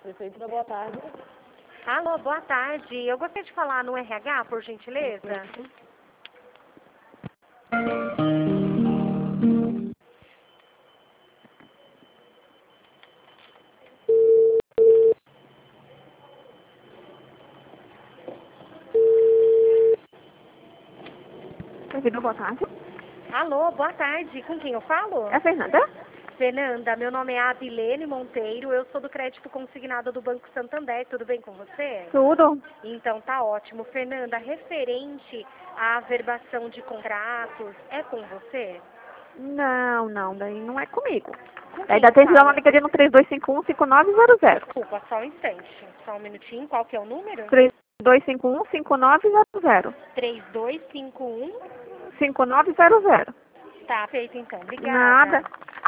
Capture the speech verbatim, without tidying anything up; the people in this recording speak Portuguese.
Prefeitura, boa tarde. Alô, boa tarde. Eu gostaria de falar no R H, por gentileza. Prefeitura, boa tarde. Alô, boa tarde. Com quem eu falo? É a Fernanda? Fernanda, meu nome é Abilene Monteiro, eu sou do crédito consignado do Banco Santander, tudo bem com você? Tudo. Então tá ótimo. Fernanda, referente à averbação de contratos, é com você? Não, não, daí não é comigo. Com Daí quem dá eu tempo de dar uma falo? ligadinha no três dois cinco um, cinco nove zero zero. Desculpa, só um instante. Só um minutinho. Qual que é o número? três dois cinco um, cinco nove zero zero. três dois cinco um. cinco nove zero zero. Tá, feito então. Obrigada. Nada.